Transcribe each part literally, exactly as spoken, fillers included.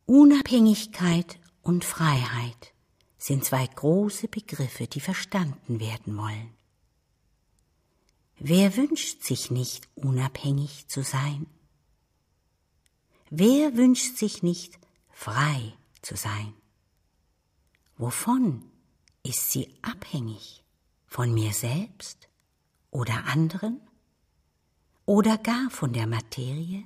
Unabhängigkeit und Freiheit sind zwei große Begriffe, die verstanden werden wollen. Wer wünscht sich nicht, unabhängig zu sein? Wer wünscht sich nicht, frei zu sein? Wovon ist sie abhängig? Von mir selbst oder anderen? Oder gar von der Materie?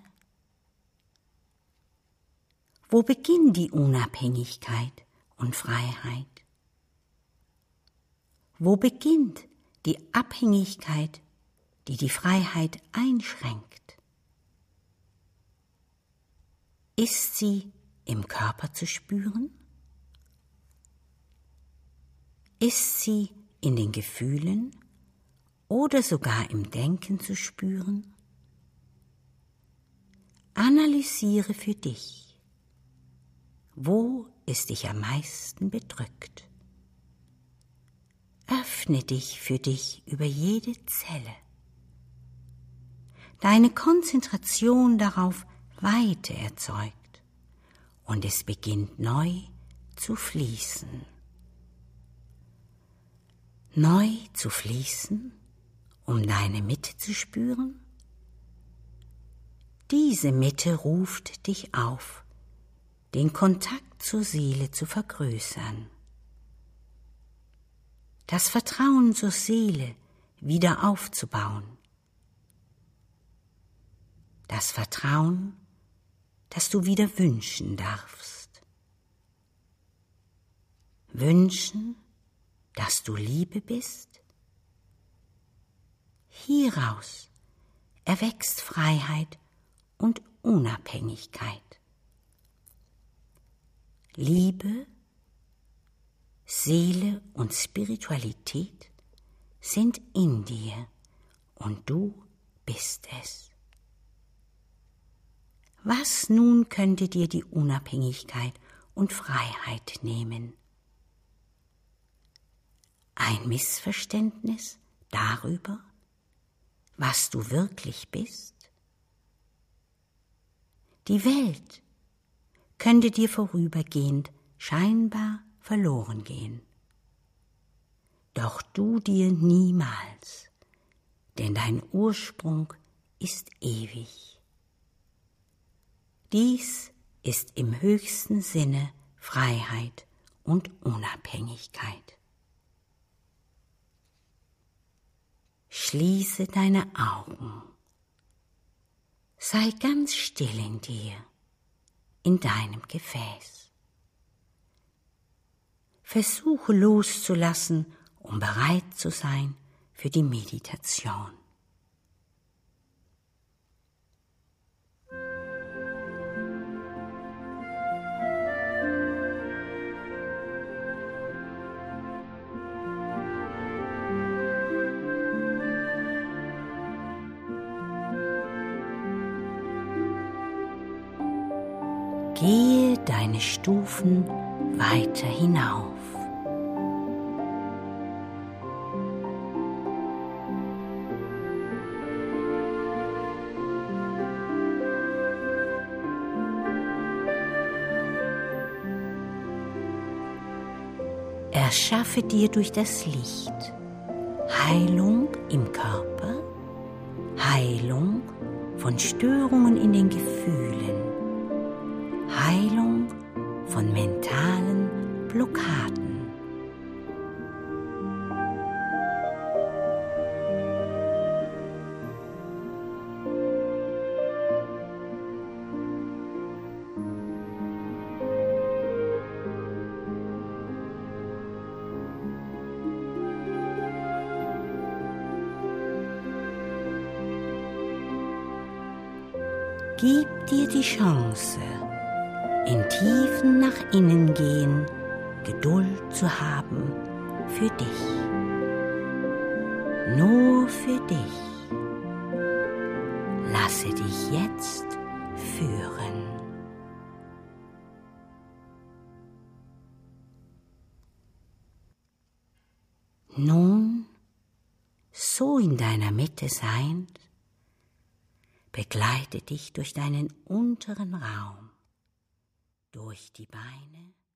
Wo beginnt die Unabhängigkeit und Freiheit? Wo beginnt die Abhängigkeit, die die Freiheit einschränkt? Ist sie im Körper zu spüren? Ist sie in den Gefühlen oder sogar im Denken zu spüren? Analysiere für dich, wo es dich am meisten bedrückt. Öffne dich für dich über jede Zelle. Deine Konzentration darauf Weite erzeugt und es beginnt neu zu fließen. Neu zu fließen, um deine Mitte zu spüren? Diese Mitte ruft dich auf, den Kontakt zur Seele zu vergrößern. Das Vertrauen zur Seele wieder aufzubauen. Das Vertrauen, das du wieder wünschen darfst. Wünschen, dass du Liebe bist? Hieraus erwächst Freiheit und Unabhängigkeit. Liebe, Seele und Spiritualität sind in dir und du bist es. Was nun könnte dir die Unabhängigkeit und Freiheit nehmen? Ein Missverständnis darüber, was du wirklich bist? Die Welt könnte dir vorübergehend scheinbar verloren gehen. Doch du dir niemals, denn dein Ursprung ist ewig. Dies ist im höchsten Sinne Freiheit und Unabhängigkeit. Schließe deine Augen. Sei ganz still in dir, in deinem Gefäß. Versuche loszulassen, um bereit zu sein für die Meditation. Gehe deine Stufen weiter hinauf. Erschaffe dir durch das Licht Heilung im Körper, Heilung von Störungen in den Gefühlen, Heilung von mentalen Blockaden. Gib dir die Chance, in tiefen nach innen gehen, Geduld zu haben für dich. Nur für dich. Lasse dich jetzt führen. Nun, so in deiner Mitte seiend, begleite dich durch deinen unteren Raum. durch die Beine,